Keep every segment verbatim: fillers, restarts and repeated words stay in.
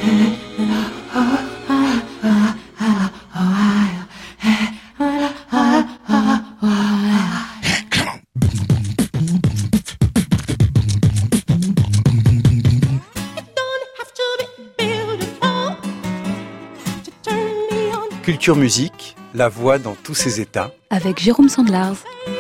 Culture Musique, la voix dans tous ses états. Avec Jérôme Sandlars.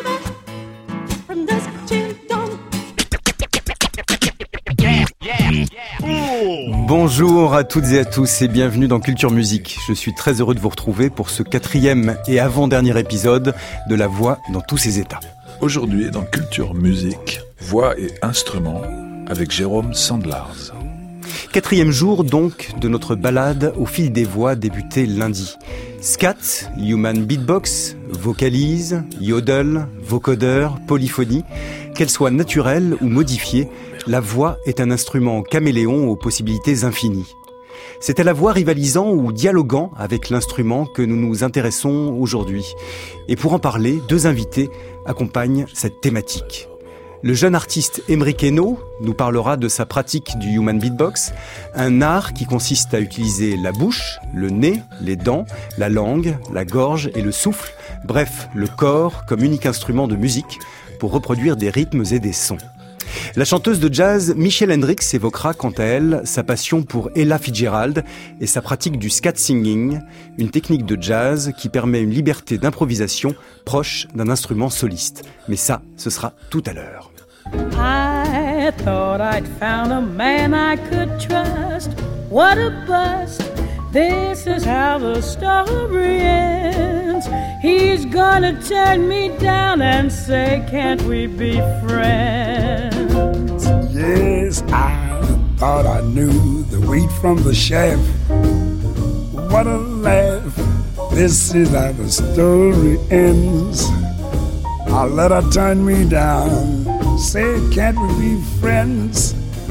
Bonjour à toutes et à tous et bienvenue dans Culture Musique. Je suis très heureux de vous retrouver pour ce quatrième et avant-dernier épisode de la voix dans tous ses états. Aujourd'hui dans Culture Musique, voix et instruments avec Jérôme Sandlars. Quatrième jour donc de notre balade au fil des voix débutée lundi. Scat, human beatbox, vocalise, yodel, vocodeur, polyphonie, qu'elle soit naturelle ou modifiée, la voix est un instrument caméléon aux possibilités infinies. C'est à la voix rivalisant ou dialoguant avec l'instrument que nous nous intéressons aujourd'hui. Et pour en parler, deux invités accompagnent cette thématique. Le jeune artiste Emeric Hainaut nous parlera de sa pratique du human beatbox, un art qui consiste à utiliser la bouche, le nez, les dents, la langue, la gorge et le souffle, bref, le corps comme unique instrument de musique pour reproduire des rythmes et des sons. La chanteuse de jazz Michelle Hendricks évoquera quant à elle sa passion pour Ella Fitzgerald et sa pratique du scat singing, une technique de jazz qui permet une liberté d'improvisation proche d'un instrument soliste. Mais ça, ce sera tout à l'heure. I thought I'd found a man I could trust. What a bust. This is how the story ends. He's gonna turn me down and say, can't we be friends? Yes, I thought I knew the wheat from the chaff. What a laugh. This is how the story ends. I let her turn me down. Say, can't we be friends?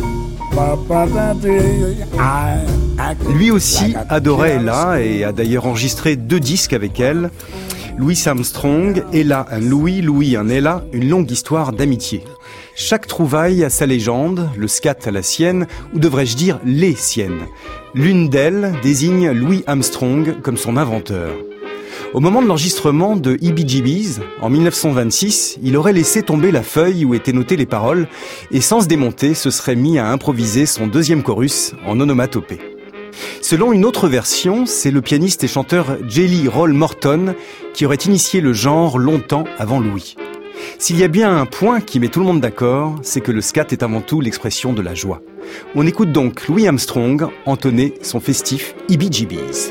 Lui aussi adorait Ella et a d'ailleurs enregistré deux disques avec elle. Louis Armstrong, Ella and Louis, Louis and Ella, une longue histoire d'amitié. Chaque trouvaille a sa légende, le scat a la sienne, ou devrais-je dire les siennes. L'une d'elles désigne Louis Armstrong comme son inventeur. Au moment de l'enregistrement de Heebie Jeebies, en dix-neuf cent vingt-six, il aurait laissé tomber la feuille où étaient notées les paroles et sans se démonter, se serait mis à improviser son deuxième chorus en onomatopée. Selon une autre version, c'est le pianiste et chanteur Jelly Roll Morton qui aurait initié le genre longtemps avant Louis. S'il y a bien un point qui met tout le monde d'accord, c'est que le scat est avant tout l'expression de la joie. On écoute donc Louis Armstrong entonner son festif Heebie Jeebies.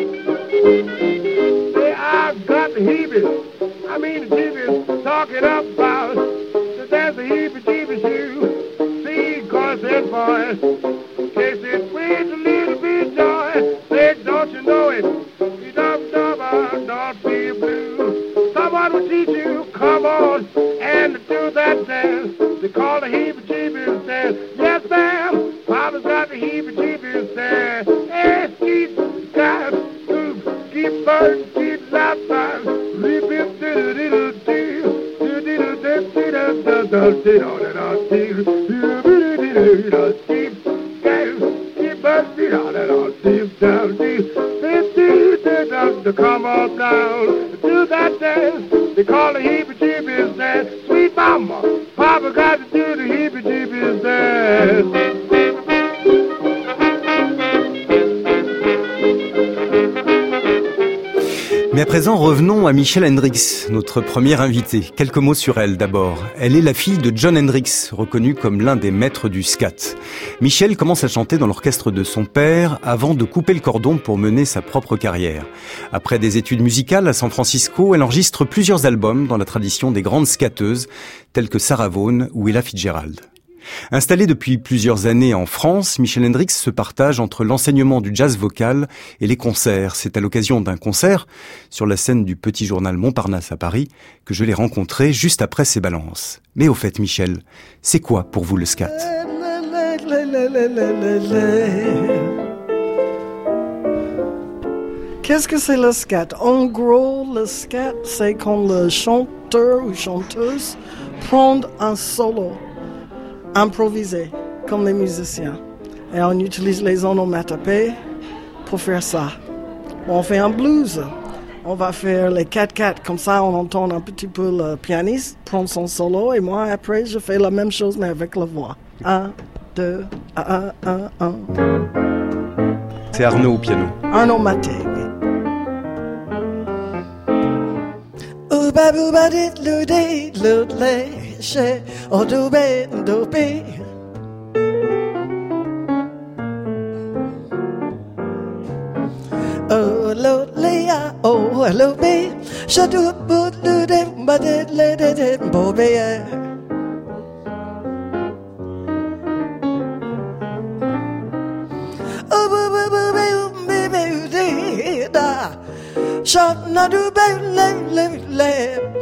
Heebies, I mean the jeebies, talking about that there's a heebie-jeebie shoe. See, cause that boy, case it brings a little bit joy. Say, don't you know it? You don't, don't, don't feel blue. Someone will teach you, come on, and do that dance. They call the heebie-jeebies dance. Yes, ma'am, Papa's got the heebie-jeebies dance. Hey, skeet, skies, scoop, keep birds, keep loud birds. Come on down, do that dance. They call it heebie-jeebies dance. Sweet mama, Papa got to do the heebie-jeebies dance. Mais à présent, revenons à Michelle Hendricks, notre première invitée. Quelques mots sur elle d'abord. Elle est la fille de Jon Hendricks, reconnu comme l'un des maîtres du scat. Michelle commence à chanter dans l'orchestre de son père avant de couper le cordon pour mener sa propre carrière. Après des études musicales à San Francisco, elle enregistre plusieurs albums dans la tradition des grandes scatteuses, telles que Sarah Vaughan ou Ella Fitzgerald. Installée depuis plusieurs années en France, Michelle Hendricks se partage entre l'enseignement du jazz vocal et les concerts. C'est à l'occasion d'un concert sur la scène du Petit Journal Montparnasse à Paris que je l'ai rencontrée juste après ses balances. Mais au fait, Michelle, c'est quoi pour vous le scat ? Qu'est-ce que c'est le scat ? En gros, le scat, c'est quand le chanteur ou chanteuse prend un solo improvisé, comme les musiciens. Et on utilise les onomatopées pour faire ça. On fait un blues. On va faire les quatre quatre. Comme ça, on entend un petit peu le pianiste prendre son solo. Et moi, après, je fais la même chose, mais avec la voix. Un, deux, un, un, un. C'est Arnaud au piano. Arnaud Maté. Uba buba dit lude ludle she o dube dube. Oh lolea oh lube she do but lude but it lede de bobe. Oh baby baby baby da. Shot na do be le le le.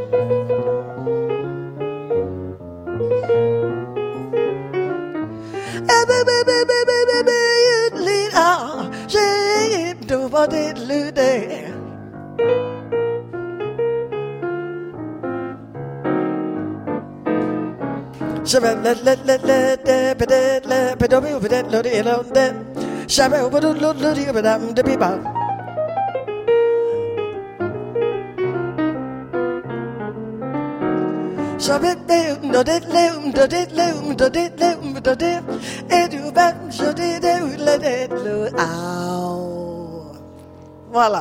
Eh be be be be be be be lead ah, je do what it lude. Shabba le le le le de be de le be do be de lo de lo de. Shabba be do lo lo de be dam de be ba. Voilà.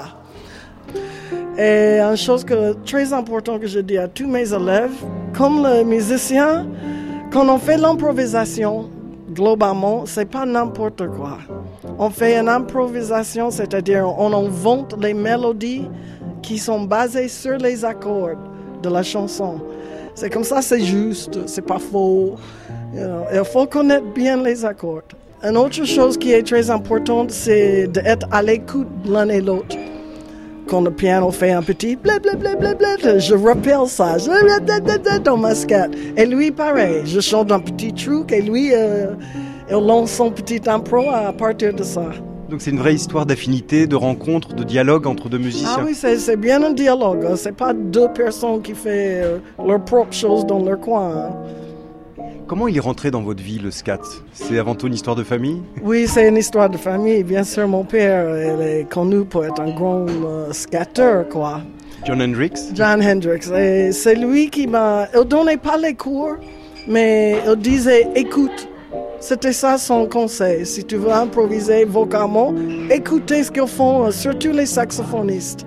Et une chose que, très importante que je dis à tous mes élèves, comme le musicien, quand on fait l'improvisation, globalement, c'est pas n'importe quoi. On fait une improvisation, c'est-à-dire on invente les mélodies qui sont basées sur les accords de la chanson. C'est comme ça, c'est juste, c'est pas faux. You know, il faut connaître bien les accords. Une autre chose qui est très importante, c'est d'être à l'écoute l'un et l'autre. Quand le piano fait un petit blablabla, je rappelle ça je, dans ma scat. Et lui, pareil, je chante un petit truc et lui, euh, il lance son petit impro à partir de ça. Donc c'est une vraie histoire d'affinité, de rencontre, de dialogue entre deux musiciens. Ah oui, c'est, c'est bien un dialogue. Hein. C'est pas deux personnes qui font euh, leur propre chose dans leur coin. Hein. Comment il est rentré dans votre vie, le scat? C'est avant tout une histoire de famille? Oui, c'est une histoire de famille. Bien sûr, mon père il est connu pour être un grand euh, scatteur, quoi. John Hendricks? John Hendricks. Et c'est lui qui m'a... Il donnait pas les cours, mais il disait « écoute ». C'était ça son conseil. Si tu veux improviser vocalement, écoutez ce qu'ils font, surtout les saxophonistes.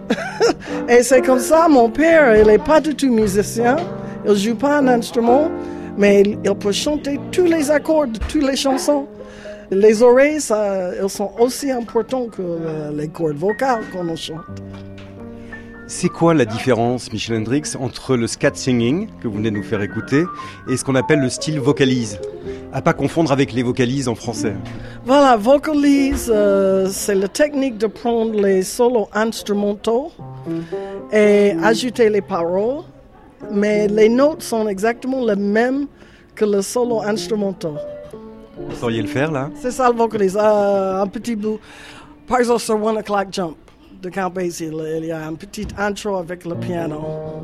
Et c'est comme ça, mon père, il n'est pas du tout musicien, il ne joue pas un instrument, mais il, il peut chanter tous les accords de toutes les chansons. Les oreilles, ça, elles sont aussi importantes que euh, les cordes vocales qu'on chante. C'est quoi la différence, Michel Hendricks, entre le scat singing, que vous venez de nous faire écouter, et ce qu'on appelle le style vocalise? À pas confondre avec les vocalises en français. Voilà, vocalise, euh, c'est la technique de prendre les solos instrumentaux et ajouter les paroles, mais les notes sont exactement les mêmes que le solo instrumental. Vous sauriez le faire, là? C'est ça le vocalise, euh, un petit bout. Par exemple, sur One O'Clock Jump de Count Basie, il y a un petit intro avec le piano.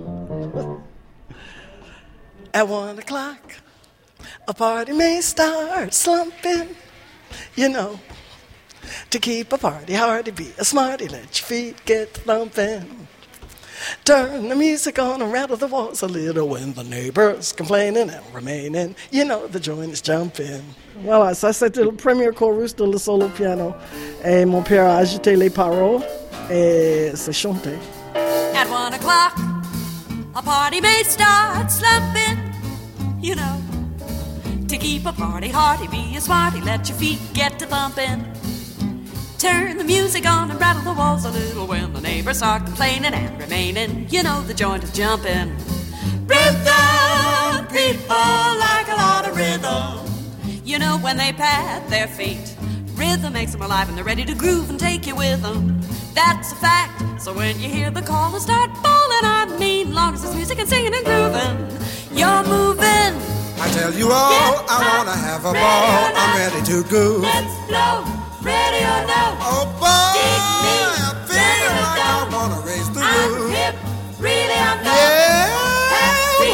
At one o'clock, a party may start slumping, you know. To keep a party hard to be a smarty, let your feet get thumping. Turn the music on and rattle the walls a little when the neighbors complaining and remaining, you know the joint is jumping. Voilà, ça c'était le premier chorus de le solo piano. Et mon père a ajouté les paroles et c'est chanté. At one o'clock, a party may start slumping, you know. To keep a party hearty, be a smarty, let your feet get to thumping. Turn the music on and rattle the walls a little when the neighbors start complaining and remaining. You know the joint is jumping. Rhythm, people like a lot of rhythm. You know when they pat their feet, rhythm makes them alive and they're ready to groove and take you with them. That's a fact. So when you hear the call and start bawling, I mean, long as it's music and singing and grooving, you're moving. I tell you all, Get I wanna have a ball. I'm ready to go. Let's blow. Ready or no? Oh boy, I'm feeling like I wanna race the roof. I'm hip, really I'm not. Yeah, when the clock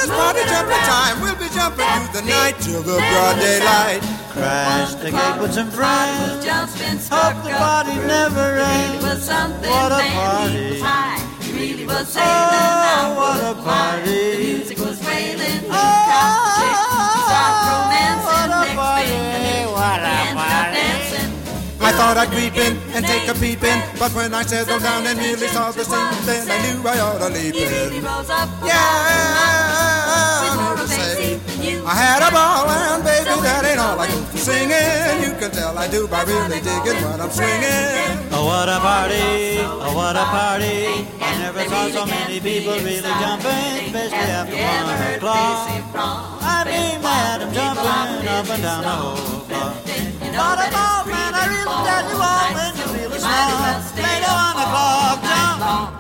it's party jumping time. We'll be jumping through the night till the broad daylight. Crash the cake with some friends. Hope the party never ends. What a party. Really was sailing out. Oh, what a party. Music was wailing. We got the chick. Start romancing. Next thing, What a we ended up party. dancing. I thought I'd creep in and take a peep in, but when I settled down and really saw the scene, then I knew I ought to leap He really in. rose up. Yeah, I'm here to say I had a ball and baby, that ain't all I do for singing. You can tell I do by really digging when I'm swinging. Oh, what a party. Oh, what a party. I never saw so many people really jumping, especially after one o'clock. I mean, they had them jumping up and down the whole block. What a ball, man, I really tell you all when you really smart. Later on the clock, jump.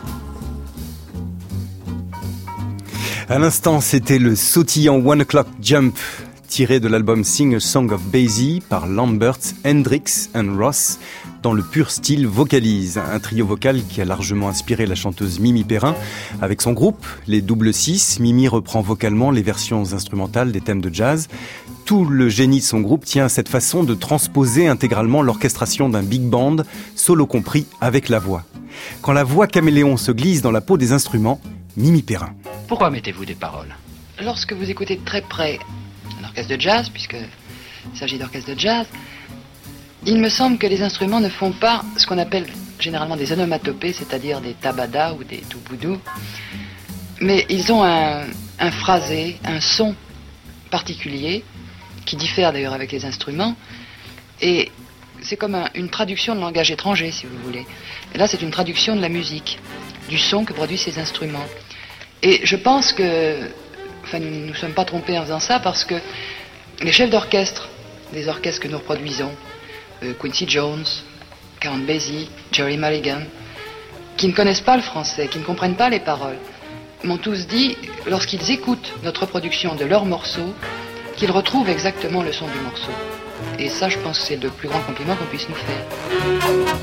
À l'instant, c'était le sautillant One O'Clock Jump, tiré de l'album Sing a Song of Basie par Lambert, Hendrix and Ross, dans le pur style Vocalise, un trio vocal qui a largement inspiré la chanteuse Mimi Perrin. Avec son groupe, les Double Six, Mimi reprend vocalement les versions instrumentales des thèmes de jazz. Tout le génie de son groupe tient à cette façon de transposer intégralement l'orchestration d'un big band, solo compris avec la voix. Quand la voix caméléon se glisse dans la peau des instruments, Mimi Perrin. Pourquoi mettez-vous des paroles? Lorsque vous écoutez de très près un orchestre de jazz, puisqu'il s'agit d'orchestre de jazz, il me semble que les instruments ne font pas ce qu'on appelle généralement des onomatopées, c'est-à-dire des tabadas ou des touboudous, mais ils ont un, un phrasé, un son particulier, qui diffère d'ailleurs avec les instruments, et c'est comme un, une traduction de langage étranger, si vous voulez. Et là, c'est une traduction de la musique, du son que produisent ces instruments. Et je pense que, enfin, nous ne nous sommes pas trompés en faisant ça, parce que les chefs d'orchestre des orchestres que nous reproduisons, euh, Quincy Jones, Count Basie, Jerry Mulligan, qui ne connaissent pas le français, qui ne comprennent pas les paroles, m'ont tous dit, lorsqu'ils écoutent notre reproduction de leurs morceaux, qu'ils retrouvent exactement le son du morceau. Et ça, je pense que c'est le plus grand compliment qu'on puisse nous faire.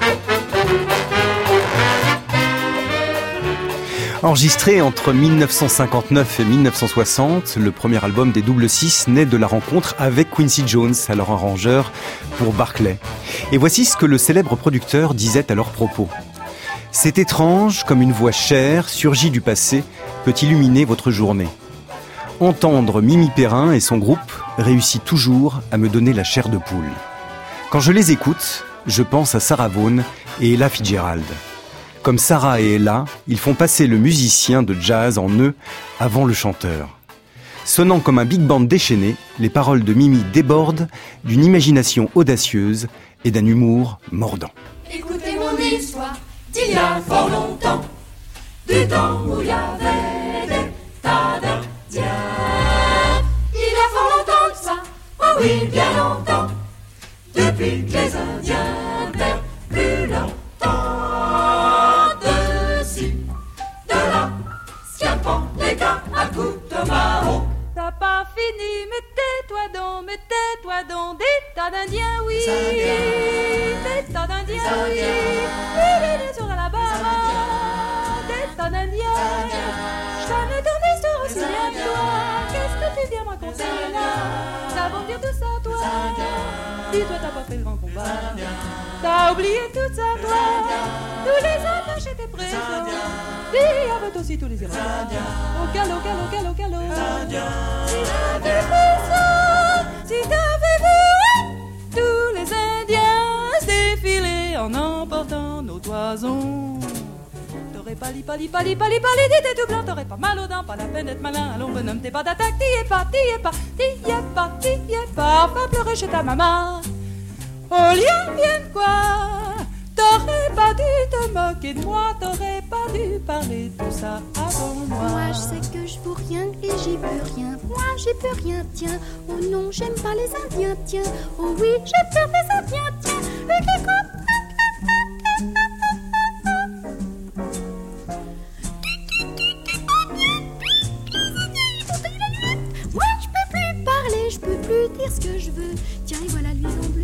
Enregistré entre dix-neuf cent cinquante-neuf et dix-neuf cent soixante, le premier album des Double Six naît de la rencontre avec Quincy Jones, alors arrangeur pour Barclay. Et voici ce que le célèbre producteur disait à leur propos. « C'est étrange comme une voix chère, surgie du passé, peut illuminer votre journée. Entendre Mimi Perrin et son groupe réussit toujours à me donner la chair de poule. Quand je les écoute, je pense à Sarah Vaughan et Ella Fitzgerald. Comme Sarah et Ella, ils font passer le musicien de jazz en eux avant le chanteur. Sonnant comme un big band déchaîné, les paroles de Mimi débordent d'une imagination audacieuse et d'un humour mordant. Écoutez mon histoire d'il y a fort longtemps, du temps où il y avait des tas d'Indiens. Il y a fort longtemps de ça, oh oui, bien longtemps, depuis que les Indiens n'étaient plus longtemps. T'as pas fini, mais tais-toi donc, mais tais-toi donc, des tas d'Indiens, oui, des tas d'Indiens, oui, il est sur Alabama, des tas d'Indiens, jamais ton histoire aussi bien que toi, qu'est-ce que tu viens me raconter là, ça va dire tout ça, toi, dis-toi t'as pas fait le grand combat, t'as oublié tout ça, toi, tous les apaches étaient présents. Il y avait aussi tous les Irlandiens. Au galop, galop, galop, galop. Si t'avais vu ça, si t'avais vu tous les Indiens défiler en emportant nos toisons. T'aurais pas li, pas li, pas li, pas li, pas li, t'étais tout blanc, t'aurais pas mal aux dents, pas la peine d'être malin. Allons, bonhomme, t'es pas d'attaque, t'y es pas, t'y es pas, t'y es pas, t'y es pas. Va pleurer chez ta maman. Au lion, viens quoi? T'aurais pas dû te moquer de moi, t'aurais pas dû parler de ça avant moi. Moi je sais que je vaux rien et j'y peux rien. Moi j'y peux rien, tiens. Oh non, j'aime pas les Indiens, tiens. Oh oui, j'ai peur des Indiens, tiens. Le kiko. Moi je peux plus parler, je peux plus dire ce que je veux. Tiens, et voilà l'huile en bleu.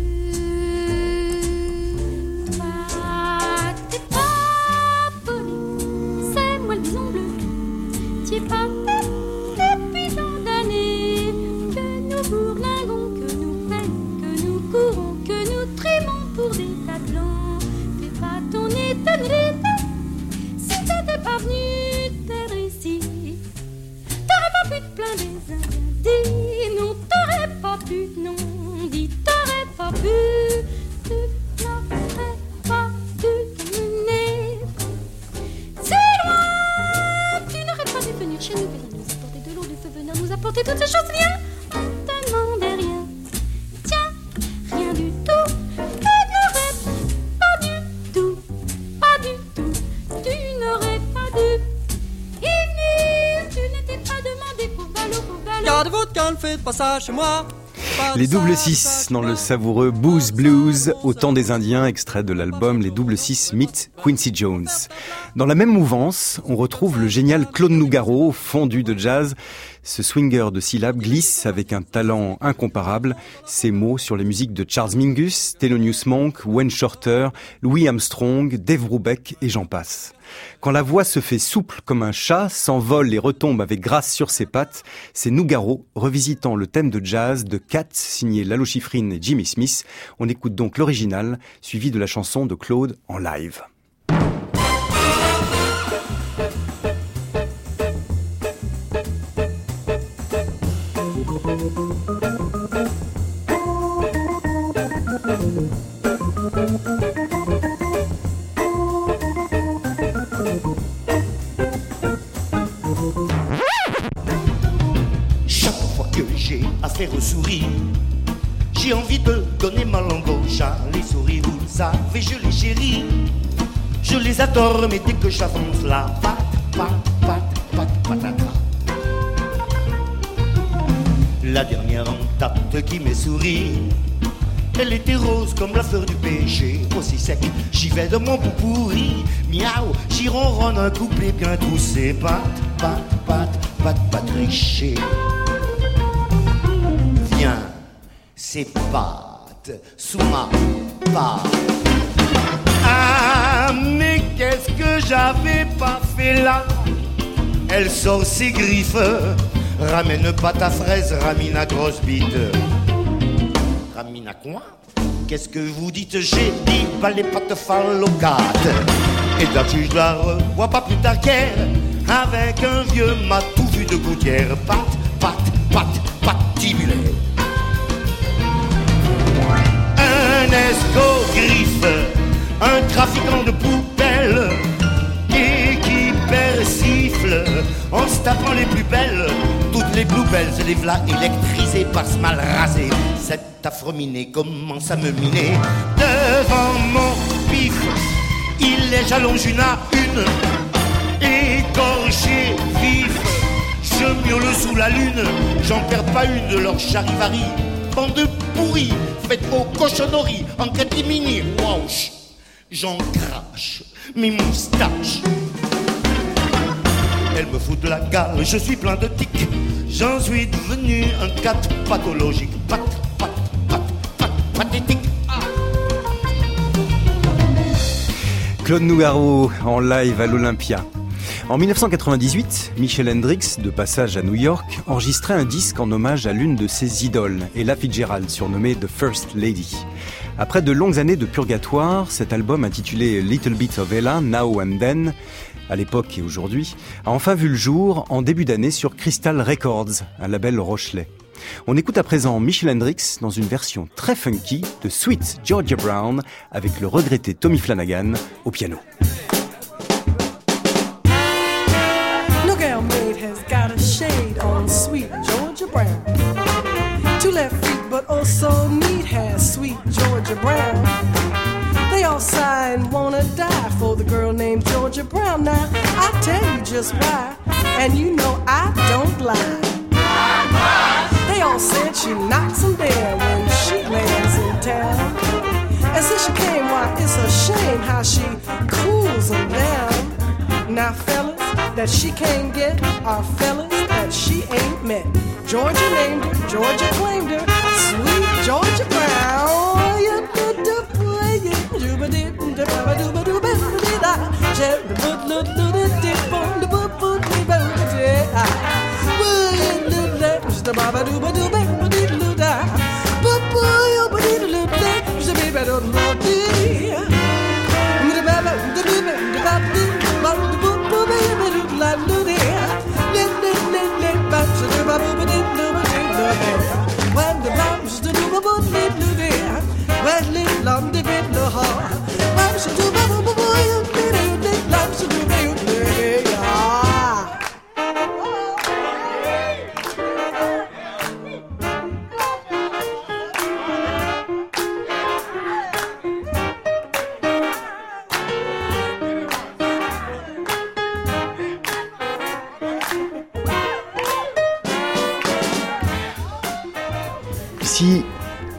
T'es pas, t'es bourlingons, que nous peinons, que nous courons, que nous trimons pour des tas de blancs. T'es pas ton éternité, si t'étais pas venu t'être ici. T'aurais pas pu te plaindre des Indiens, dis non, t'aurais pas pu, non, dis t'aurais pas pu, tu n'aurais pas dû t'emmener si loin. Tu n'aurais pas dû venir chez nous, venir nous apporter de l'eau, du feu, venir nous apporter toutes ces choses, rien, on te demandait rien. Tiens, rien du tout, tu n'aurais pas du tout, pas du tout, tu n'aurais pas dû. Tu n'étais pas demandé pour ballot, pour ballot. Gardez votre canne, faites pas ça chez moi. Les double six dans le savoureux Booze Blues, au temps des Indiens, extrait de l'album Les double six meet Quincy Jones. Dans la même mouvance, on retrouve le génial Claude Nougaro, fondu de jazz. Ce swinger de syllabes glisse avec un talent incomparable. Ses mots sur les musiques de Charles Mingus, Thelonious Monk, Wayne Shorter, Louis Armstrong, Dave Brubeck et j'en passe. Quand la voix se fait souple comme un chat, s'envole et retombe avec grâce sur ses pattes, c'est Nougaro revisitant le thème de jazz de Cat, signé Lalo Schifrin et Jimmy Smith. On écoute donc l'original, suivi de la chanson de Claude en live. Chaque fois que j'ai affaire aux souris, j'ai envie de donner ma langue au chat. Les souris, vous le savez, je les chéris. Je les adore, mais dès que j'avance la patte, patte, patte, patte, patata. La dernière en date qui m'est souris, elle était rose comme la fleur du péché, aussi sec, j'y vais de mon bout pourri. Miaou, j'y ronronne un couplet bien troussé. Pat, pat, pat, pat, pat, tricher. Viens, c'est pattes sous ma patte. Ah, mais qu'est-ce que j'avais pas fait là? Elle sort ses griffes, ramène pâte à fraise, ramine à grosse bite. Ramine à quoi? Qu'est-ce que vous dites? J'ai dit pas les pattes phallocates. Et là-dessus je la revois pas plus tard qu'hier, avec un vieux m'a tout vu de gouttière. Patte, patte, patte, patibulaire. Un escogriffe, un trafiquant de poubelles, et qui persifle en se tapant les plus belles. Toutes les bluebells et les v'là électrisés par ce mal rasé. Cet affreux miné commence à me miner devant mon pif. Il les jalonge une à une, écorché vif. Je miaule sous la lune, j'en perds pas une de leur charivari. Bande de pourris, faites vos cochonneries en catimini. Wouch, j'en crache mes moustaches. Elle me fout de la gale, je suis plein de tics. J'en suis devenu un cat pathologique. Pat, pat, pat, pat, pathétique. Claude Nougaro en live à l'Olympia. En dix-neuf cent quatre-vingt-dix-huit, Michel Hendricks, de passage à New York, enregistrait un disque en hommage à l'une de ses idoles, Ella Fitzgerald, surnommée The First Lady. Après de longues années de purgatoire, cet album intitulé Little Bit of Ella, Now and Then, à l'époque et aujourd'hui, a enfin vu le jour en début d'année sur Crystal Records, un label rochelais. On écoute à présent Michel Hendricks dans une version très funky de Sweet Georgia Brown avec le regretté Tommy Flanagan au piano. Look how Maid has got a shade on Sweet Georgia Brown. Two left feet but also neat has Sweet Georgia Brown. They all sigh and wanna die for the girl named Georgia Brown. Now, I tell you just why, and you know I don't lie. They all said she knocks them down when she lands in town. And since she came, why, it's a shame how she cools them down. Now, fellas that she can't get are fellas that she ain't met. Georgia named her, Georgia claimed her, Sweet Georgia Brown.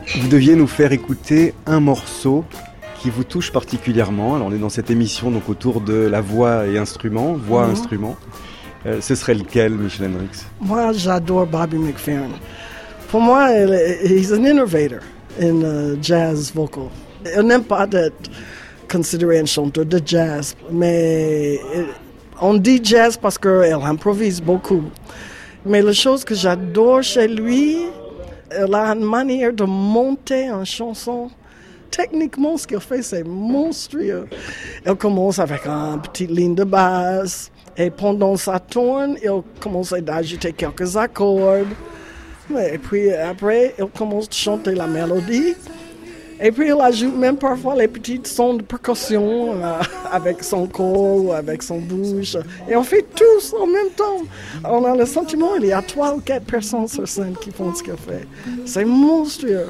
Vous deviez nous faire écouter un morceau qui vous touche particulièrement. Alors on est dans cette émission donc autour de la voix et instruments, voix mm-hmm. instruments. Euh, ce serait lequel, Michel Hendricks? Moi, j'adore Bobby McFerrin. Pour moi, he's an innovator in uh, jazz vocal. Il n'aime pas d'être considéré un chanteur de jazz, mais on dit jazz parce qu'elle improvise beaucoup. Mais la chose que j'adore chez lui, elle a une manière de monter une chanson. Techniquement, ce qu'elle fait, c'est monstrueux. Elle commence avec une petite ligne de base, et pendant sa tourne, elle commence à ajouter quelques accords. Et puis après, elle commence à chanter la mélodie. Et puis elle ajoute même parfois les petits sons de percussion euh, avec son corps ou avec son bouche. Et on fait tous en même temps. On a le sentiment qu'il y a trois ou quatre personnes sur scène qui font ce qu'elle fait. C'est monstrueux.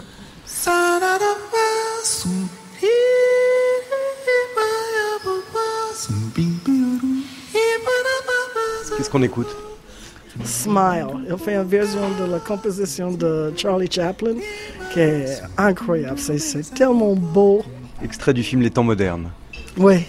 Qu'est-ce qu'on écoute? Smile. Il fait une version de la composition de Charlie Chaplin qui est incroyable. C'est, c'est tellement beau. Extrait du film Les Temps modernes. Oui.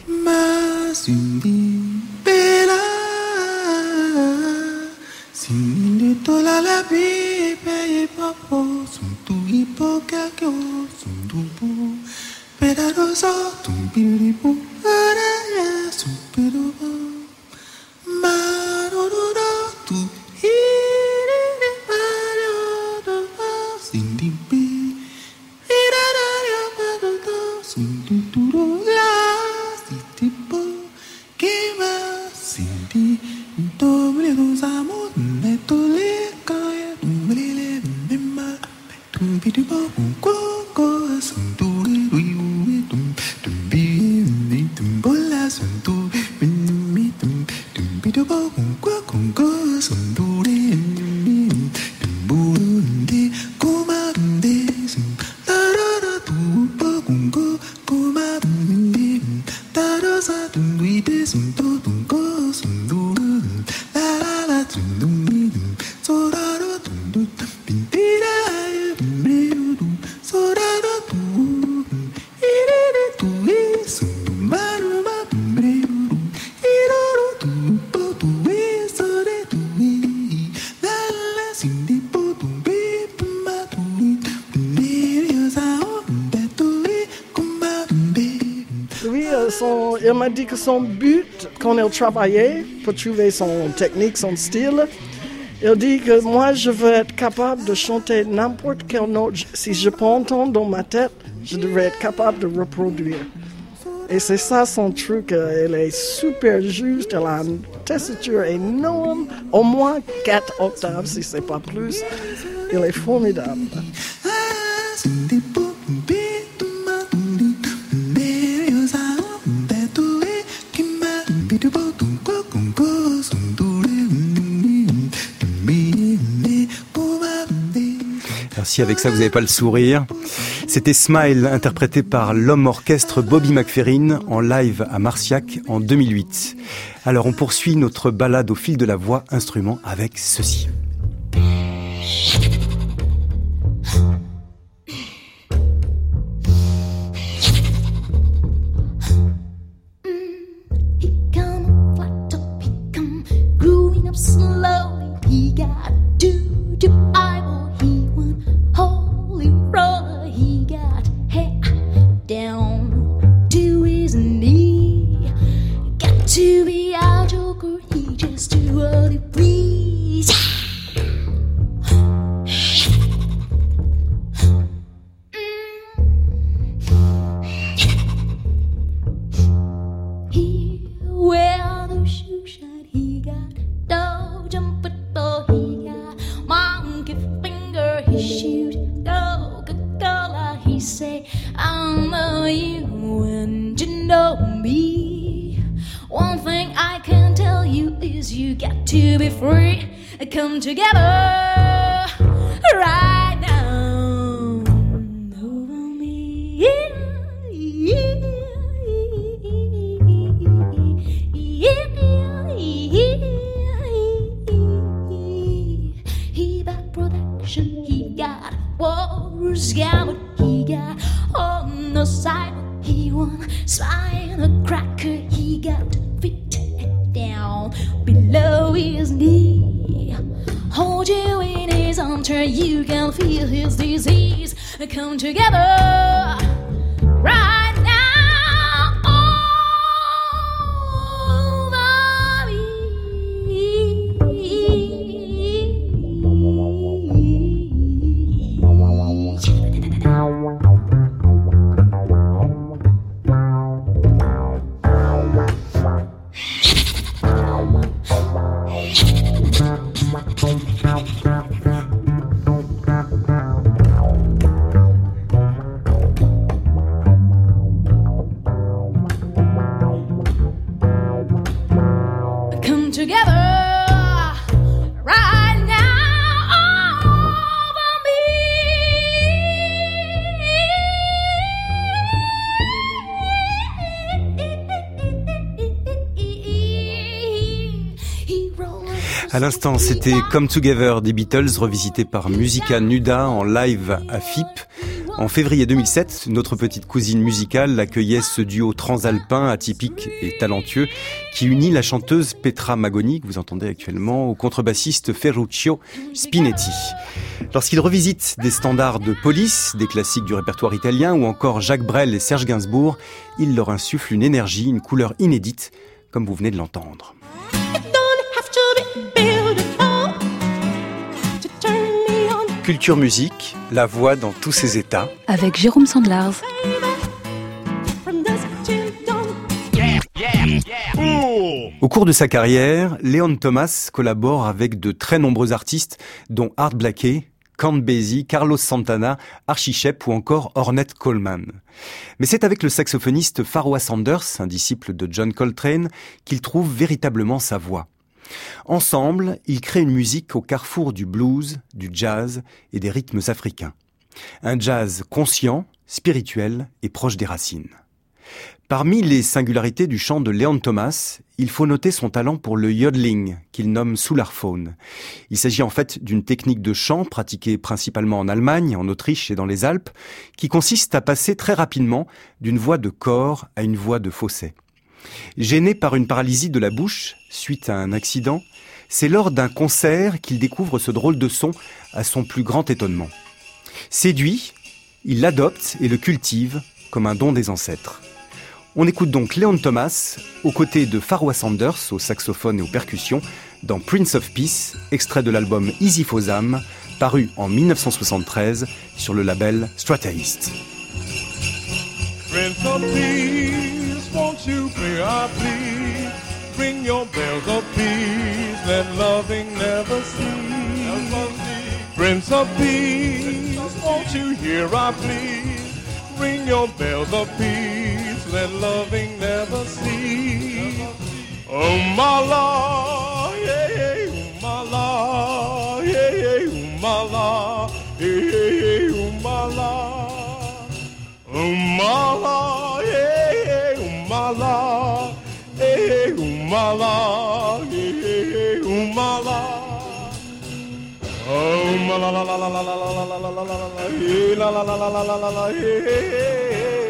Il m'a dit que son but, quand il travaillait pour trouver son technique, son style, il dit que moi, je veux être capable de chanter n'importe quelle note. Si je peux entendre dans ma tête, je devrais être capable de reproduire. Et c'est ça son truc. Elle est super juste, elle a une tessiture énorme, au moins quatre octaves, si c'est pas plus. Elle est formidable. Alors si avec ça vous n'avez pas le sourire, c'était Smile, interprété par l'homme orchestre Bobby McFerrin en live à Marciac en deux mille huit. Alors on poursuit notre balade au fil de la voix instrument avec ceci. Come together right now over me. He got production, he got walls just got what he got. On the side, he won. Slide a cracker, he got fit down below his knee. Hold you in his arm, turn, you can feel his disease. Come together right now. À l'instant, c'était Come Together des Beatles, revisité par Musica Nuda en live à F I P. En février deux mille sept, notre petite cousine musicale accueillait ce duo transalpin atypique et talentueux qui unit la chanteuse Petra Magoni, que vous entendez actuellement, au contrebassiste Ferruccio Spinetti. Lorsqu'ils revisitent des standards de Police, des classiques du répertoire italien ou encore Jacques Brel et Serge Gainsbourg, ils leur insufflent une énergie, une couleur inédite, comme vous venez de l'entendre. Culture musique, la voix dans tous ses états. Avec Jérôme Sandlars. Au cours de sa carrière, Leon Thomas collabore avec de très nombreux artistes, dont Art Blakey, Count Basie, Carlos Santana, Archie Shepp ou encore Ornette Coleman. Mais c'est avec le saxophoniste Pharoah Sanders, un disciple de John Coltrane, qu'il trouve véritablement sa voix. Ensemble, ils créent une musique au carrefour du blues, du jazz et des rythmes africains. Un jazz conscient, spirituel et proche des racines. Parmi les singularités du chant de Leon Thomas, il faut noter son talent pour le yodeling, qu'il nomme soularphone. Il s'agit en fait d'une technique de chant pratiquée principalement en Allemagne, en Autriche et dans les Alpes, qui consiste à passer très rapidement d'une voix de cor à une voix de fausset. Gêné par une paralysie de la bouche, suite à un accident, c'est lors d'un concert qu'il découvre ce drôle de son à son plus grand étonnement. Séduit, il l'adopte et le cultive comme un don des ancêtres. On écoute donc Leon Thomas aux côtés de Pharoah Sanders au saxophone et aux percussions dans Prince of Peace, extrait de l'album Easy Fozam, paru en dix-neuf cent soixante-treize sur le label Strataist. Prince of Peace, won't you play our please? Ring your bells of peace, let loving never cease. Prince of Peace, won't you hear our please? Ring your bells of peace, let loving never cease. Oh my Lord, yeah, yeah, oh my Lord, yeah, yeah, oh my Lord, yeah, yeah, oh my Lord. Oh my Lord, yeah, yeah, oh my Lord, yeah, yeah, oh my Lord, yeah, yeah, oh my Lord. Oh ma la la la la la la la la la la la la yeah, la la la la la la la la yeah.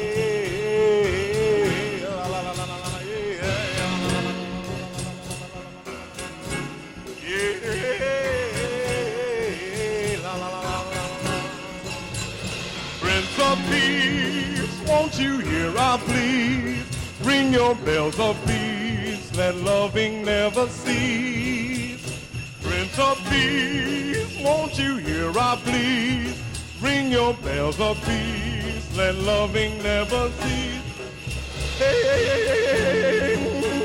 Prince of Peace, won't you hear our pleas? Ring your bells of peace, let loving never cease. Prince of Peace, won't you hear our pleas? Ring your bells of peace, let loving never cease. Hey, hey, hey, hey, hey, hey.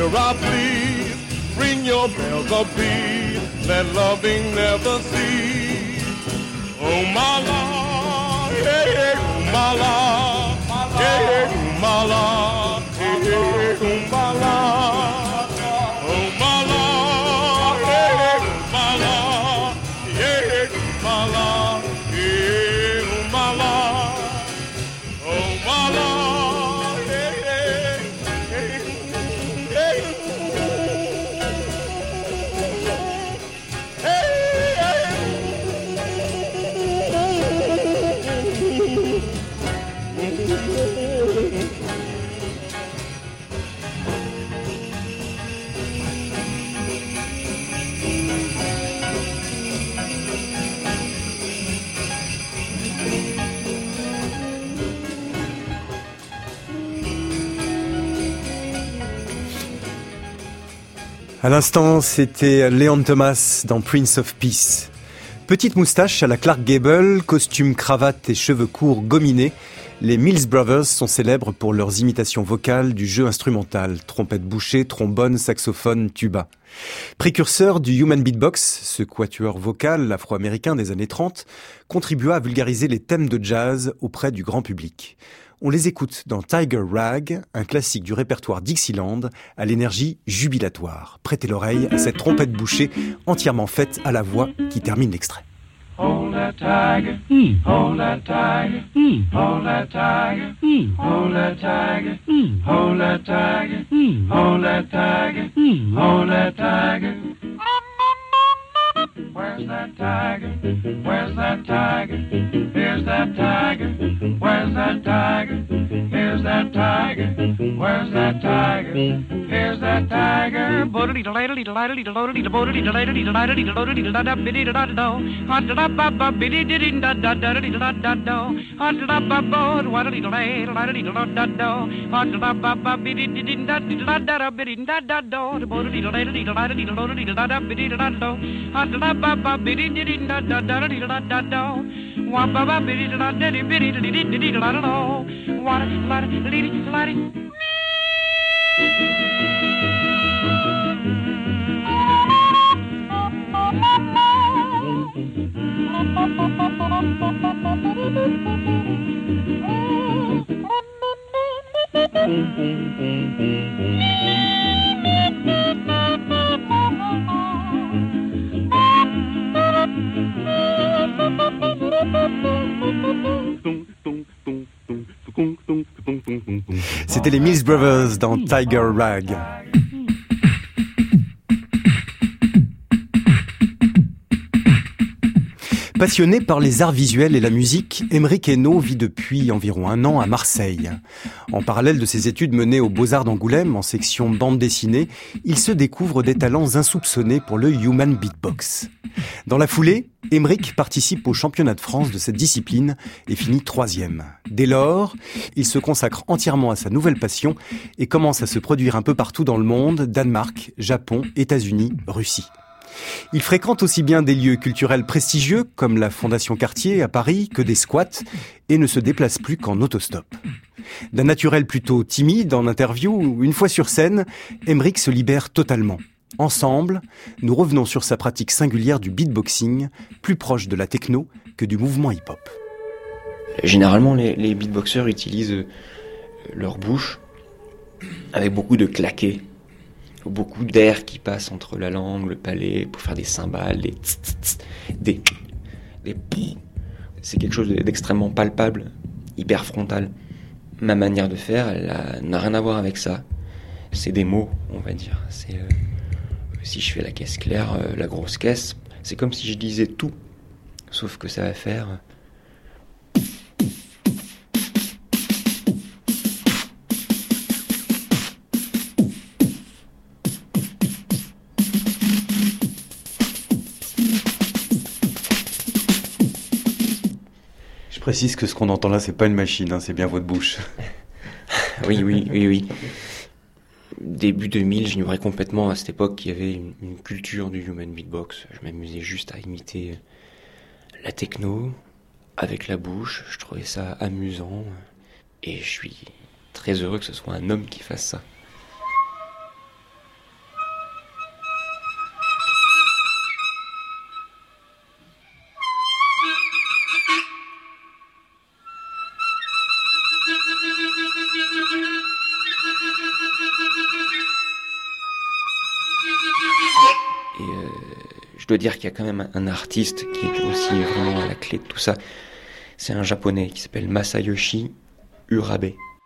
hear I please. Ring your bells of peace, let loving never cease. Oh my Lord, yeah, yeah, oh my Lord, yeah, yeah, oh my Lord, yeah, yeah, oh my Lord, oh my Lord, yeah, yeah, oh my Lord, yeah, yeah, oh my Lord, yeah, oh my Lord, oh my Lord, yeah, yeah, yeah, yeah. À l'instant, c'était Leon Thomas dans Prince of Peace. Petite moustache à la Clark Gable, costume, cravate et cheveux courts gominés, les Mills Brothers sont célèbres pour leurs imitations vocales du jeu instrumental, trompette bouchée, trombone, saxophone, tuba. Précurseur du human beatbox, ce quatuor vocal afro-américain des années trente contribua à vulgariser les thèmes de jazz auprès du grand public. On les écoute dans Tiger Rag, un classique du répertoire Dixieland, à l'énergie jubilatoire. Prêtez l'oreille à cette trompette bouchée entièrement faite à la voix qui termine l'extrait. Hold that tiger, mm. hold that tiger, mm. hold that tiger, mm. hold that tiger, mm. hold that tiger, mm. hold that tiger, mm. hold that tiger. Where's that tiger? Where's that tiger? Here's that tiger. Where's that tiger? Here's that tiger. Where's that tiger? Here's that tiger. Bodily delightly delightly delightly delightly delightly delightly delightly delightly biddy da da do. Hot da ba ba biddy diddy da da da da da da do. Hot da ba ba waddly delightly delightly da da do. Hot da ba ba biddy diddy da da da da biddy da da do. Bodily delightly delightly delightly delightly biddy da da do. Hot da ba ba biddy diddy da da da da da da do. Wa ba ba biddy da da diddy biddy diddy diddy da da do. Wa la la liddy liddy. C'était les Mills Brothers dans Tiger Rag. Passionné par les arts visuels et la musique, Émeric Hainaut vit depuis environ un an à Marseille. En parallèle de ses études menées aux Beaux-Arts d'Angoulême en section bande dessinée, il se découvre des talents insoupçonnés pour le human beatbox. Dans la foulée, Émeric participe au championnat de France de cette discipline et finit troisième. Dès lors, il se consacre entièrement à sa nouvelle passion et commence à se produire un peu partout dans le monde, Danemark, Japon, États-Unis, Russie. Il fréquente aussi bien des lieux culturels prestigieux comme la Fondation Cartier à Paris que des squats et ne se déplace plus qu'en autostop. D'un naturel plutôt timide en interview, une fois sur scène, Émeric se libère totalement. Ensemble, nous revenons sur sa pratique singulière du beatboxing, plus proche de la techno que du mouvement hip-hop. Généralement, les, les beatboxers utilisent leur bouche avec beaucoup de claqués. Beaucoup d'air qui passe entre la langue, le palais, pour faire des cymbales, des tss, tss, tss, des des pff. C'est quelque chose d'extrêmement palpable, hyper frontal. Ma manière de faire, elle a, n'a rien à voir avec ça. C'est des mots, on va dire. C'est, euh, si je fais la caisse claire, euh, la grosse caisse, c'est comme si je disais tout. Sauf que ça va faire... Je précise que ce qu'on entend là, c'est pas une machine, hein, c'est bien votre bouche. Oui, oui, oui, oui. Début deux mille, j'ignorais complètement à cette époque qu'il y avait une, une culture du human beatbox. Je m'amusais juste à imiter la techno avec la bouche. Je trouvais ça amusant. Et je suis très heureux que ce soit un homme qui fasse ça. dois dire qu'il y a quand même un artiste qui est aussi vraiment à la clé de tout ça. C'est un japonais qui s'appelle Masayoshi Urabe.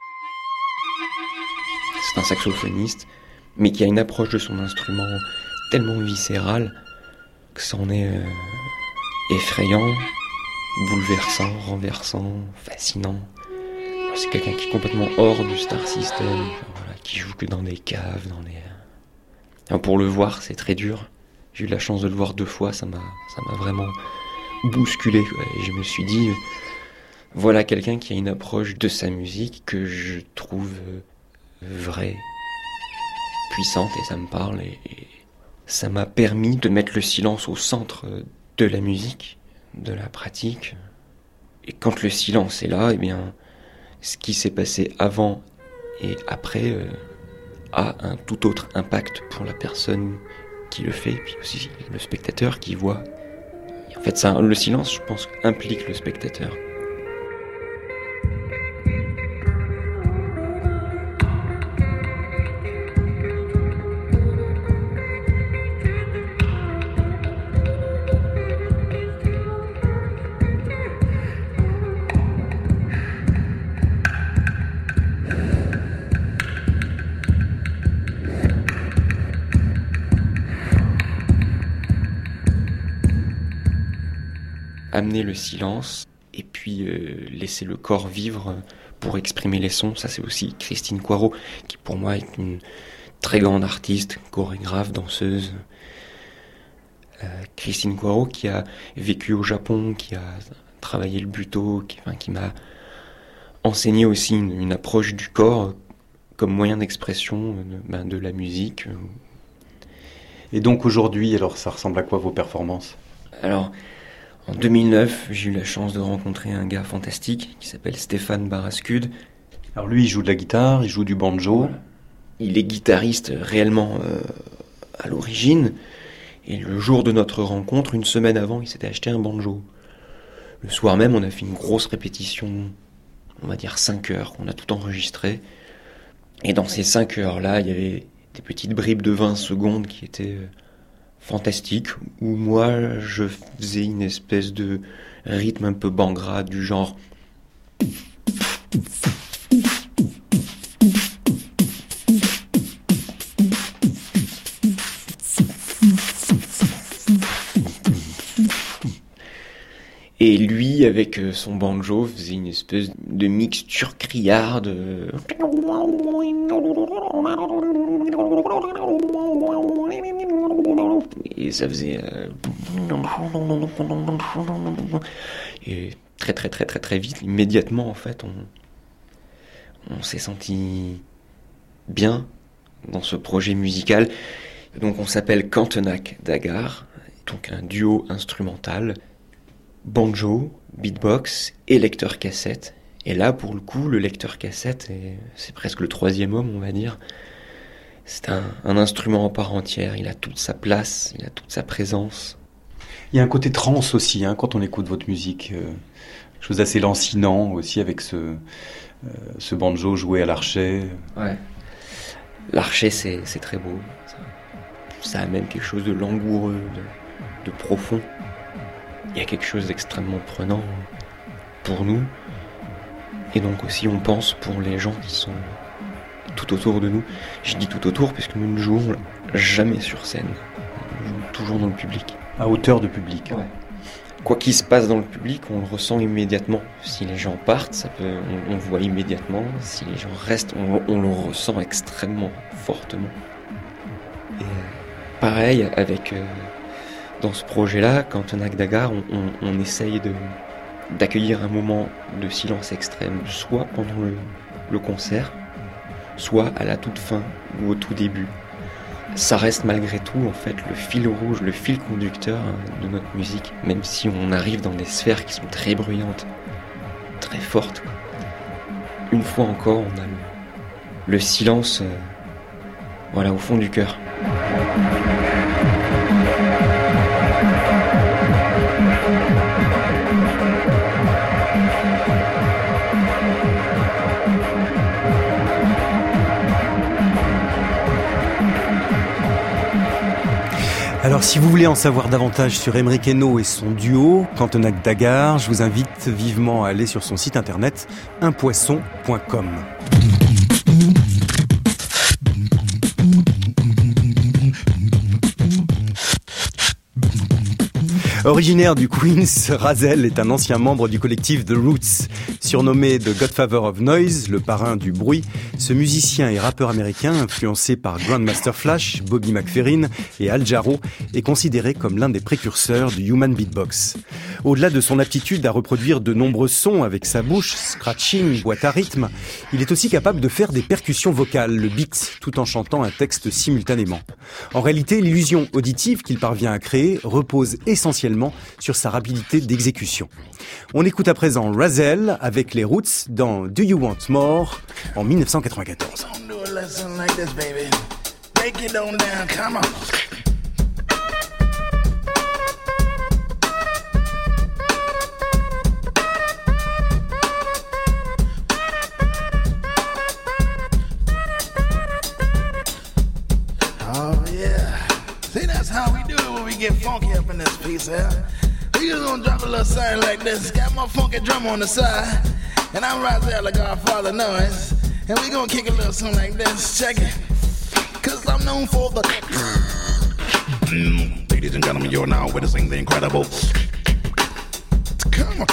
C'est un saxophoniste, mais qui a une approche de son instrument tellement viscérale que ça en est euh, effrayant, bouleversant, renversant, fascinant. C'est quelqu'un qui est complètement hors du star system, voilà, qui joue que dans des caves, dans des... Alors pour le voir, c'est très dur. J'ai eu la chance de le voir deux fois, ça m'a, ça m'a vraiment bousculé. Quoi. Et je me suis dit, voilà quelqu'un qui a une approche de sa musique que je trouve vraie, puissante, et ça me parle. Et, et ça m'a permis de mettre le silence au centre de la musique, de la pratique. Et quand le silence est là, eh bien, ce qui s'est passé avant et après euh, a un tout autre impact pour la personne qui le fait, puis aussi le spectateur qui voit. Et en fait, ça, le silence, je pense, implique le spectateur. Amener le silence et puis euh, laisser le corps vivre pour exprimer les sons. Ça, c'est aussi Christine Coirot, qui pour moi est une très grande artiste, chorégraphe, danseuse. Euh, Christine Coirot qui a vécu au Japon, qui a travaillé le buto, qui, enfin, qui m'a enseigné aussi une, une approche du corps comme moyen d'expression de, ben, de la musique. Et donc aujourd'hui, alors ça ressemble à quoi vos performances ? Alors, en deux mille neuf, j'ai eu la chance de rencontrer un gars fantastique qui s'appelle Stéphane Barascude. Alors lui, il joue de la guitare, il joue du banjo. Voilà. Il est guitariste réellement euh, à l'origine. Et le jour de notre rencontre, une semaine avant, il s'était acheté un banjo. Le soir même, on a fait une grosse répétition, on va dire cinq heures, on a tout enregistré. Et dans ces cinq heures-là, il y avait des petites bribes de vingt secondes qui étaient... Euh, fantastique, où moi je faisais une espèce de rythme un peu bangra du genre et lui avec son banjo faisait une espèce de mixture criarde. Et ça faisait euh... et très très très très très vite, immédiatement en fait, on on s'est senti bien dans ce projet musical. Donc on s'appelle Cantenac Dagar, donc un duo instrumental, banjo, beatbox et lecteur cassette. Et là pour le coup, le lecteur cassette, est... c'est presque le troisième homme, on va dire. C'est un, un instrument en part entière, il a toute sa place, il a toute sa présence. Il y a un côté trance aussi, hein, quand on écoute votre musique. Euh, chose assez lancinant aussi avec ce, euh, ce banjo joué à l'archet. Ouais. L'archet, c'est, c'est très beau. Ça, ça amène quelque chose de langoureux, de, de profond. Il y a quelque chose d'extrêmement prenant pour nous. Et donc aussi, on pense pour les gens qui sont... tout autour de nous. Je dis tout autour parce que nous ne jouons jamais sur scène. Nous jouons toujours dans le public. À hauteur de public. Ouais. Quoi qu'il se passe dans le public, on le ressent immédiatement. Si les gens partent, ça peut, on, on le voit immédiatement. Si les gens restent, on, on le ressent extrêmement fortement. Et pareil, avec euh, dans ce projet-là, Cantenac Dagar, on, on, on essaye de, d'accueillir un moment de silence extrême, soit pendant le, le concert, soit à la toute fin ou au tout début. Ça reste malgré tout en fait le fil rouge, le fil conducteur de notre musique, même si on arrive dans des sphères qui sont très bruyantes, très fortes. Une fois encore, on a le, le silence, euh, voilà, au fond du cœur. Alors si vous voulez en savoir davantage sur Emeric Hainaut et son duo, Cantonac Dagar, je vous invite vivement à aller sur son site internet un poisson point com. Originaire du Queens, Rahzel est un ancien membre du collectif The Roots. Surnommé The Godfather of Noise, le parrain du bruit, ce musicien et rappeur américain, influencé par Grandmaster Flash, Bobby McFerrin et Al Jarreau, est considéré comme l'un des précurseurs du human beatbox. Au-delà de son aptitude à reproduire de nombreux sons avec sa bouche, scratching, boîte à rythme, il est aussi capable de faire des percussions vocales, le beat, tout en chantant un texte simultanément. En réalité, l'illusion auditive qu'il parvient à créer repose essentiellement sur sa rapidité d'exécution. On écoute à présent Rahzel avec les Roots dans Do You Want More en dix-neuf cent quatre-vingt-quatorze. Oh yeah, see that's how we do it when we get funky up in this piece here. We just gonna drop a little something like this. Got my funky drum on the side, and I'm Rahzel, the Godfather Noise, and we gonna kick a little something like this. Check it, cause I'm known for the. Ladies and gentlemen, you're now witnessing the incredible. Come on.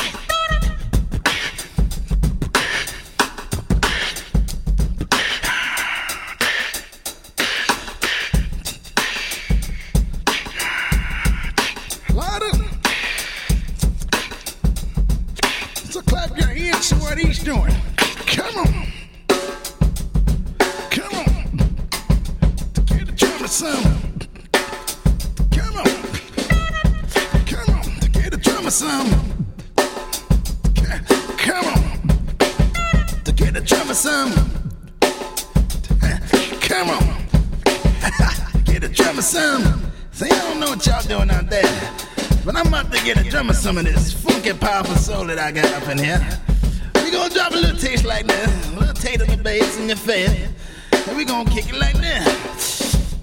Some of this funky, powerful soul that I got up in here. We gonna drop a little taste like this, a little taste of the bass in your face, and we gonna kick it like this.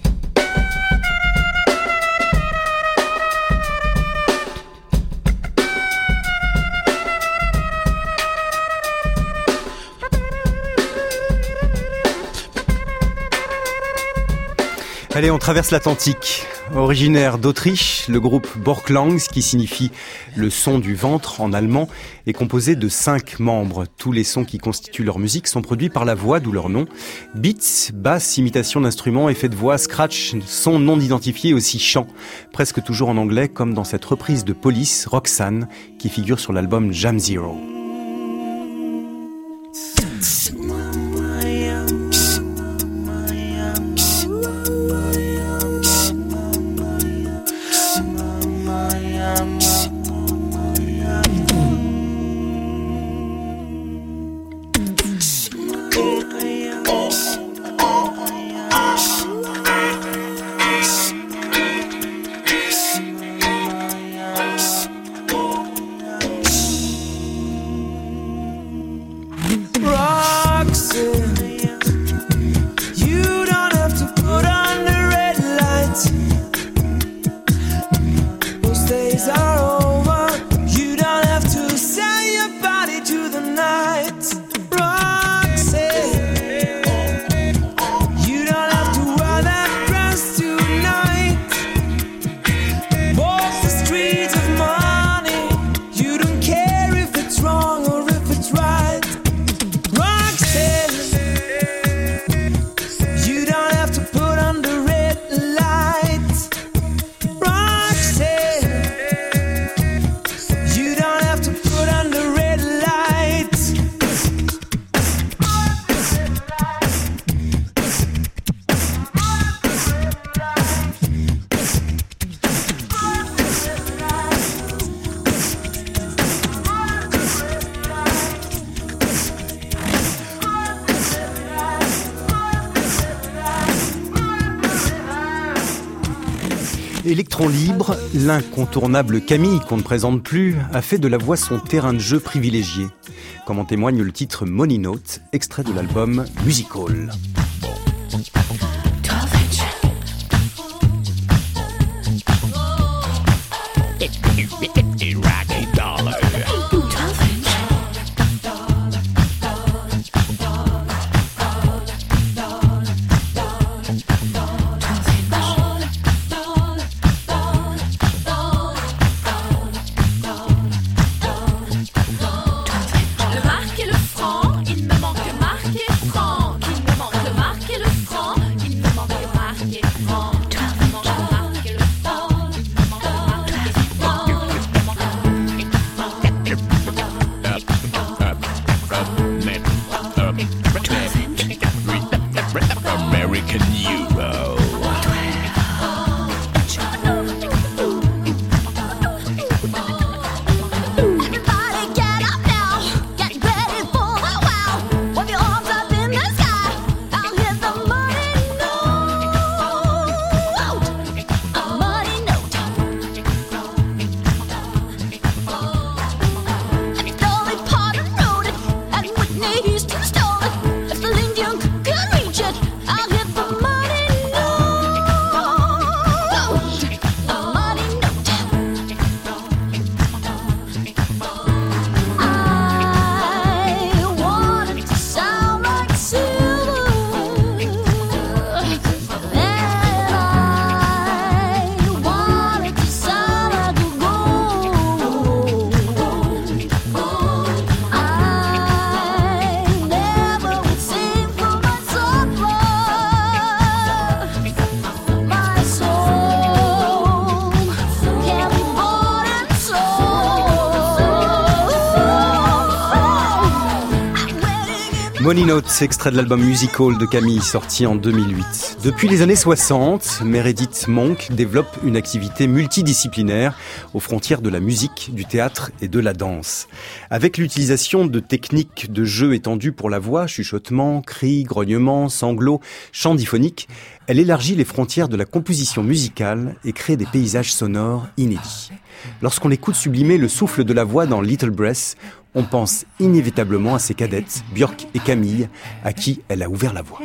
Allez, on traverse l'Atlantique. Originaire d'Autriche, le groupe Borklangs, qui signifie le son du ventre en allemand, est composé de cinq membres. Tous les sons qui constituent leur musique sont produits par la voix, d'où leur nom. Beats, basse, imitation d'instruments, effets de voix, scratch, sons non identifiés, aussi chant, presque toujours en anglais, comme dans cette reprise de Police, Roxanne, qui figure sur l'album Jam Zero. Électron libre, l'incontournable Camille, qu'on ne présente plus, a fait de la voix son terrain de jeu privilégié, comme en témoigne le titre Money Note, extrait de l'album Music Hall. Rocky dollar. Money Notes, extrait de l'album Musical de Camille, sorti en deux mille huit. Depuis les années soixante, Meredith Monk développe une activité multidisciplinaire aux frontières de la musique, du théâtre et de la danse. Avec l'utilisation de techniques de jeu étendues pour la voix, chuchotement, cris, grognements, sanglots, chants diphoniques, elle élargit les frontières de la composition musicale et crée des paysages sonores inédits. Lorsqu'on écoute sublimer le souffle de la voix dans Little Breath, on pense inévitablement à ses cadettes, Björk et Camille, à qui elle a ouvert la voie.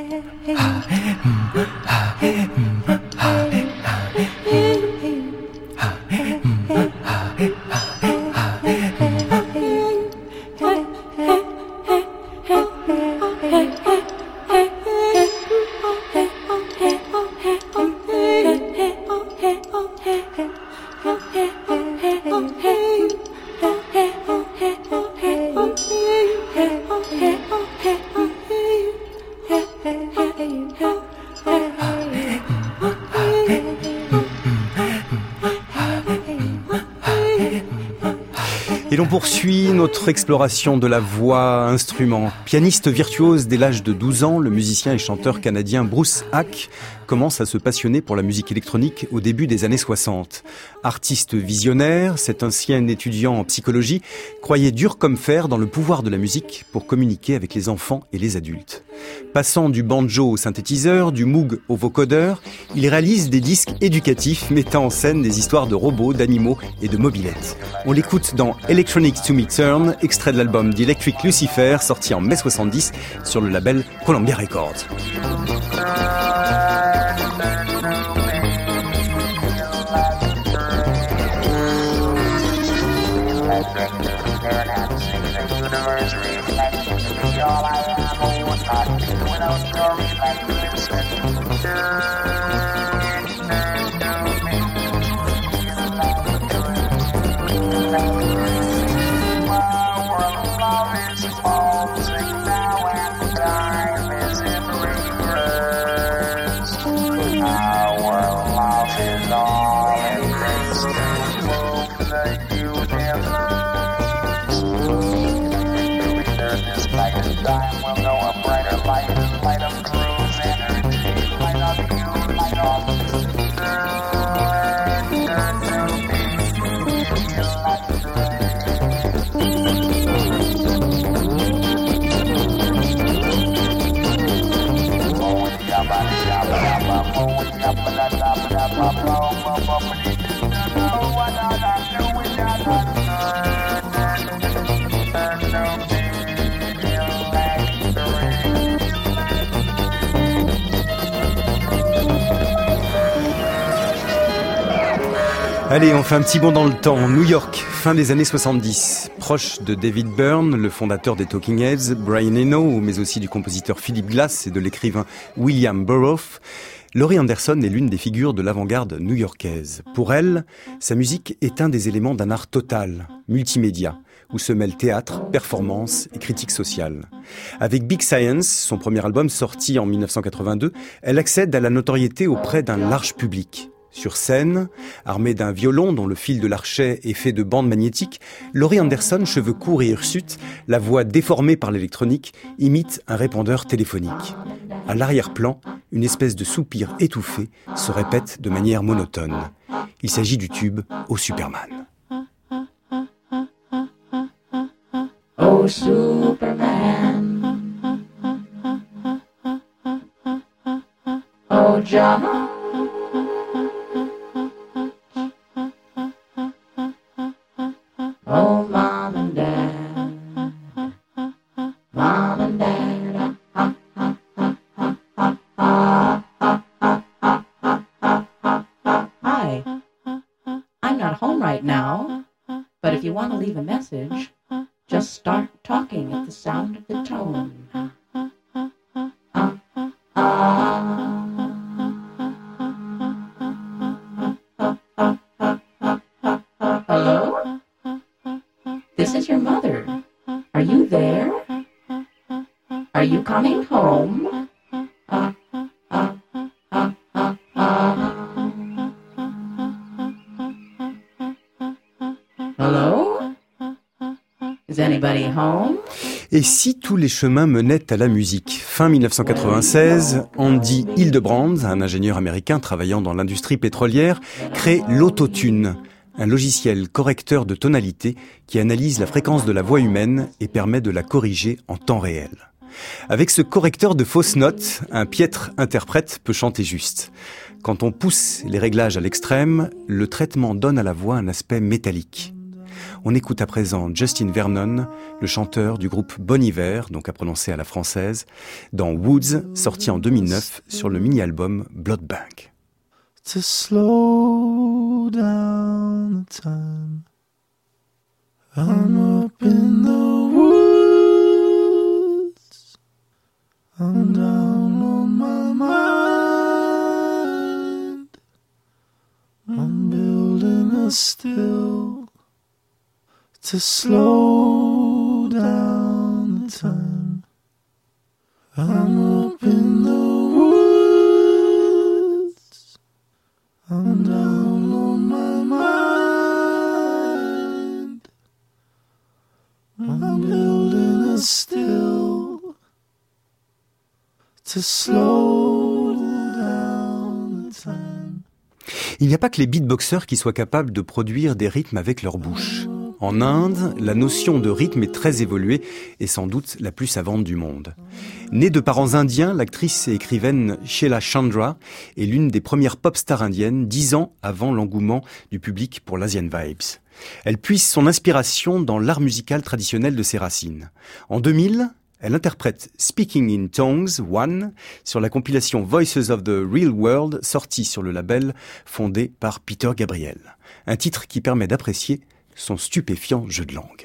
Et l'on poursuit notre exploration de la voix instrument. Pianiste virtuose dès l'âge de douze ans, le musicien et chanteur canadien Bruce Hack commence à se passionner pour la musique électronique au début des années soixante. Artiste visionnaire, cet ancien étudiant en psychologie croyait dur comme fer dans le pouvoir de la musique pour communiquer avec les enfants et les adultes. Passant du banjo au synthétiseur, du Moog au vocodeur, il réalise des disques éducatifs mettant en scène des histoires de robots, d'animaux et de mobylettes. On l'écoute dans Electronics to Me Turn, extrait de l'album d'Electric Lucifer, sorti en mai soixante-dix sur le label Columbia Records. Allez, on fait un petit bond dans le temps. New York, fin des années soixante-dix. Proche de David Byrne, le fondateur des Talking Heads, Brian Eno, mais aussi du compositeur Philip Glass et de l'écrivain William Burroughs, Laurie Anderson est l'une des figures de l'avant-garde new-yorkaise. Pour elle, sa musique est un des éléments d'un art total, multimédia, où se mêlent théâtre, performance et critique sociale. Avec Big Science, son premier album sorti en dix-neuf cent quatre-vingt-deux, elle accède à la notoriété auprès d'un large public. Sur scène, armée d'un violon dont le fil de l'archet est fait de bandes magnétiques, Laurie Anderson, cheveux courts et hirsutes, la voix déformée par l'électronique, imite un répondeur téléphonique. À l'arrière-plan, une espèce de soupir étouffé se répète de manière monotone. Il s'agit du tube Oh Superman. Oh Superman, oh John. Oh, Mom and Dad, Mom and Dad, ha, ha, ha, ha, ha, ha, ha, ha, ha, ha, ha. Hi, I'm not home right now, but if you want to leave a message, just start talking at the sound of the tone. Hello? This is your mother. Are you there? Are you coming home? Uh, uh, uh, uh, uh. Hello? Is anybody home? Et si tous les chemins menaient à la musique? Fin dix-neuf cent quatre-vingt-seize, Andy Hildebrand, un ingénieur américain travaillant dans l'industrie pétrolière, crée l'autotune, un logiciel correcteur de tonalité qui analyse la fréquence de la voix humaine et permet de la corriger en temps réel. Avec ce correcteur de fausses notes, un piètre interprète peut chanter juste. Quand on pousse les réglages à l'extrême, le traitement donne à la voix un aspect métallique. On écoute à présent Justin Vernon, le chanteur du groupe Bon Iver, donc à prononcer à la française, dans Woods, sorti en deux mille neuf sur le mini-album Blood Bank. To slow down the time, I'm up in the woods, I'm down on my mind, I'm building a still to slow down the time, I'm up in the woods, I'm down on my mind, I'm building a still to slow down the time. Il n'y a pas que les beatboxers qui soient capables de produire des rythmes avec leur bouche. En Inde, la notion de rythme est très évoluée et sans doute la plus savante du monde. Née de parents indiens, l'actrice et écrivaine Sheila Chandra est l'une des premières pop stars indiennes, dix ans avant l'engouement du public pour l'Asian Vibes. Elle puise son inspiration dans l'art musical traditionnel de ses racines. En deux mille, elle interprète Speaking in Tongues One sur la compilation Voices of the Real World sortie sur le label fondé par Peter Gabriel. Un titre qui permet d'apprécier son stupéfiant jeu de langue.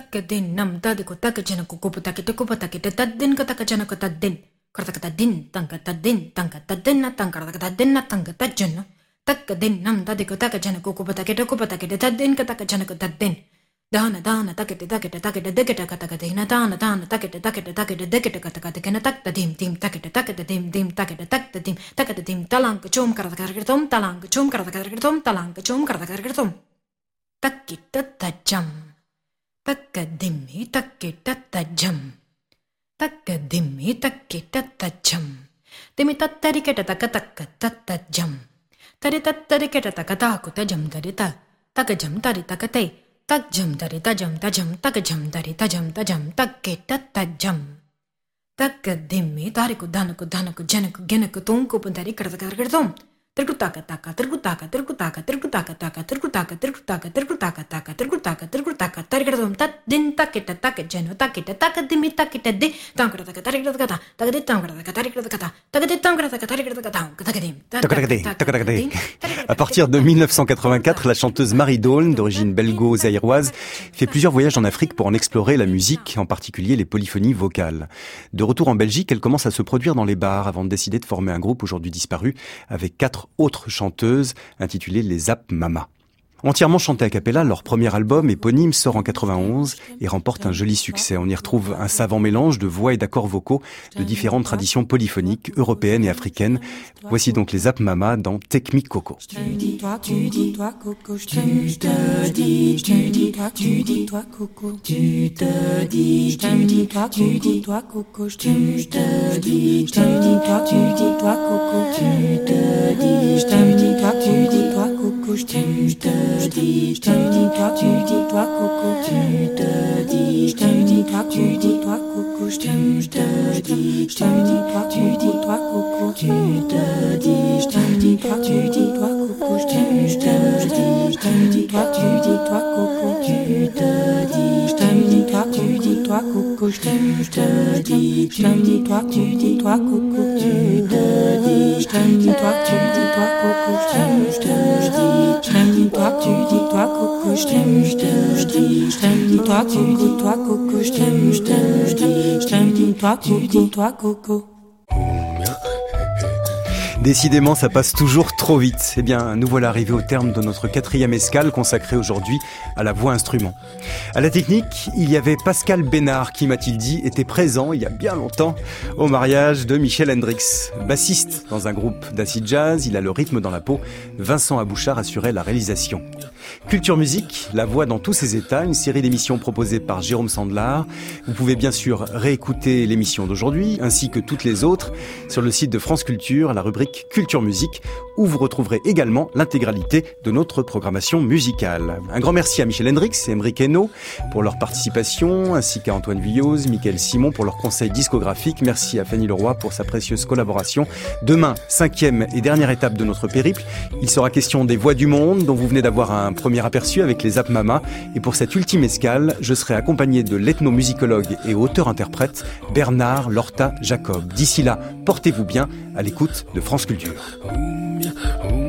Dana dana takete takete takete dekete katakadina dana dana takete takete takete dekete katakadina takta dim dim takete takete dim dim takete takta dim takete dim talanka chum karadakargatom talanka chum karadakargatom talanka chum karadakargatom takita tajam takadimi takita tajam takadimi takita tajam dimi tatariketa takataka tatajam tari tatariketa takataku tajam tarita takajam tari takate Tajam dari tajam tajam takajam dari tajam tajam taketa tajam takadimi tariku danaku danaku janaku genaku tunku pun dari karadakargadom Tricutaca taca, tricutaca, tricutaca, tricutaca taca, tricutaca, tricutaca, tricutaca taca, tricutaca, tricutaca, targadum tat din taqueta taca geno taqueta taca dimi taqueta de tangra taca tarigada gata, taca de tangra taca tarigada gata, taca de tangra taca tarigada gata, tacadim. À partir de mille neuf cent quatre-vingt-quatre, la chanteuse Marie Dawn, d'origine belgo-zaïroise, fait plusieurs voyages en Afrique pour en explorer la musique, en particulier les polyphonies vocales. De retour en Belgique, elle commence à se produire dans les bars avant de décider de former un groupe aujourd'hui disparu avec quatre autres chanteuses intitulées les Zap Mama. Entièrement chanté a cappella, leur premier album éponyme sort en quatre-vingt-onze et remporte un joli succès. On y retrouve un savant mélange de voix et d'accords vocaux de différentes traditions polyphoniques européennes et africaines. Voici donc les Zap Mama dans Take Me Coco. Tu dis toi, tu dis toi Coco, tu te dis, tu dis toi, tu dis toi Coco, tu te dis, tu dis toi, tu dis toi Coco, tu te dis, tu dis toi, tu dis toi Coco, tu te dis, tu dis toi, tu dis toi Coco, tu te Je dis, je te dis, toi, tu dis, toi, Coco, tu te dis, je te dis, toi, tu dis, toi, Coco, je te dis, je te dis, toi, tu dis, toi, Coco, tu te dis, je te dis, toi, tu dis, toi, Coco, je te dis, je te dis, toi, tu dis, toi, Coco, tu te dis, je te dis, toi, tu dis, toi, Coco, je te dis, je te dis, toi, tu dis, toi, Coco, tu te dis, je te dis, toi, tu dis, toi, Coco, je te dis, je te dis, toi, tu dis toi Coco, je t'aime, je te dis, je t'aime, toi tu dis toi Coco, je t'aime, je te dis, je t'aime, toi tu dis toi Coco. Décidément, ça passe toujours trop vite. Eh bien, nous voilà arrivés au terme de notre quatrième escale consacrée aujourd'hui à la voix instrument. À la technique, il y avait Pascal Bénard qui, m'a-t-il dit, était présent il y a bien longtemps au mariage de Michel Hendrix. Bassiste dans un groupe d'acid jazz, il a le rythme dans la peau. Vincent Abouchard assurait la réalisation. Culture Musique, la voix dans tous ses états, une série d'émissions proposées par Jérôme Sandlar. Vous pouvez bien sûr réécouter l'émission d'aujourd'hui, ainsi que toutes les autres, sur le site de France Culture, la rubrique Culture Musique, où vous retrouverez également l'intégralité de notre programmation musicale. Un grand merci à Michel Hendrix et Emeric Hainaut pour leur participation, ainsi qu'à Antoine Villose, Mickaël Simon pour leurs conseils discographiques. Merci à Fanny Leroy pour sa précieuse collaboration. Demain, cinquième et dernière étape de notre périple, il sera question des voix du monde, dont vous venez d'avoir un premier aperçu avec les Zap Mama. Et pour cette ultime escale, je serai accompagné de l'ethnomusicologue et auteur-interprète Bernard Lorta Jacob. D'ici là, portez-vous bien à l'écoute de France Culture.